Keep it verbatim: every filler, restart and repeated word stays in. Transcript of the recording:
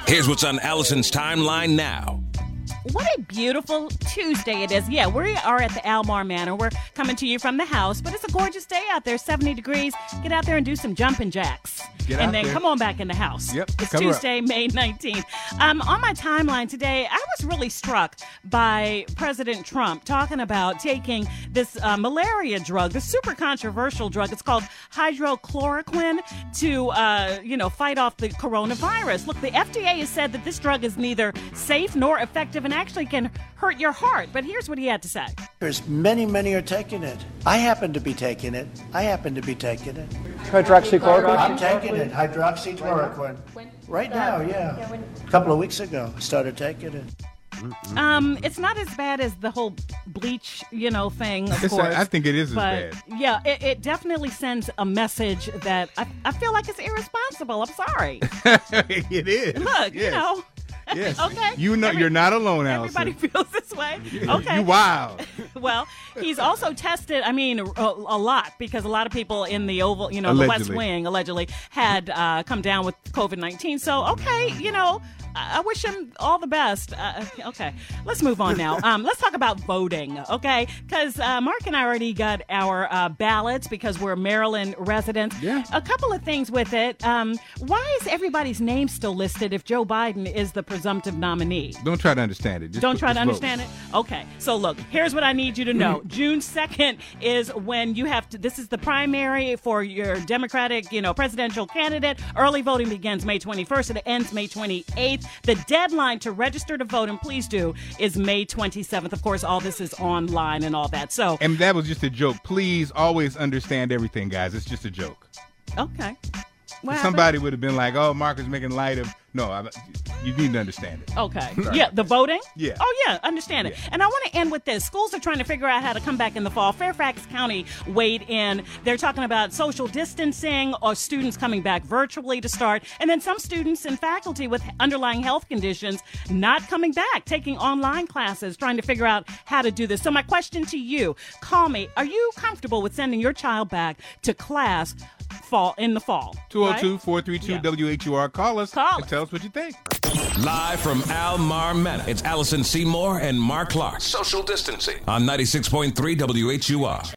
Here's what's on Allison's timeline now. What a beautiful Tuesday it is. Yeah, we are at the Almar Manor. We're coming to you from the house, but it's a gorgeous day out there, seventy degrees. Get out there and do some jumping jacks. Get and out then there. come on back in the house. Yep, It's cover up. Tuesday, May nineteenth. Um, on my timeline today, I was really struck by President Trump talking about taking this uh, malaria drug, this super controversial drug. It's called hydrochloroquine to, uh, you know, fight off the coronavirus. Look, the F D A has said that this drug is neither safe nor effective and actually can hurt your heart. But here's what he had to say. There's many, many are taking it. I happen to be taking it. I happen to be taking it. Hydroxychloroquine? I'm taking it. Hydroxychloroquine. Right now, yeah. A couple of weeks ago, I started taking it. Um, it's not as bad as the whole bleach, you know, thing, of It's a- course. I think it is as but, bad. Yeah, it, it definitely sends a message that I, I feel like it's irresponsible. I'm sorry. It is. Look, you Yes. know. Yes. Okay. You know, Every- you're not alone, Allison. Everybody feels this way. Okay. You wild. Well, he's also tested, I mean, a, a lot, because a lot of people in the Oval, you know, the West Allegedly. Wing, allegedly, had uh, come down with covid nineteen. So, okay, you know, I, I wish him all the best. Uh, okay, let's move on now. Um, let's talk about voting, okay? Because uh, Mark and I already got our uh, ballots because we're Maryland residents. Yeah. A couple of things with it. Um, why is everybody's name still listed if Joe Biden is the presumptive nominee? Don't try to understand it. Just Don't put- try to just vote. understand it? Okay. So, look, here's what I need you to know. June second is when you have to, this is the primary for your Democratic, you know, presidential candidate. Early voting begins May twenty-first and it ends May twenty-eighth. The deadline to register to vote, and please do, is May twenty-seventh. Of course, all this is online and all that. So, And that was just a joke. Please always understand everything, guys. It's just a joke. okay. What Somebody would have been like, oh, Mark is making light of. No, I, you need to understand it. Okay. Sorry. Yeah, the voting? Yeah. Oh, yeah, understand it. Yeah. And I want to end with this. Schools are trying to figure out how to come back in the fall. Fairfax County weighed in. They're talking about social distancing or students coming back virtually to start. And then some students and faculty with underlying health conditions not coming back, taking online classes, trying to figure out how to do this. So my question to you, call me. Are you comfortable with sending your child back to class fall in the fall? two oh two, four three two, Yeah. W H U R. Call us Call and us. tell us what you think. Live from Almar Manor, it's Allison Seymour and Mark Clark. Social distancing on ninety-six point three W H U R.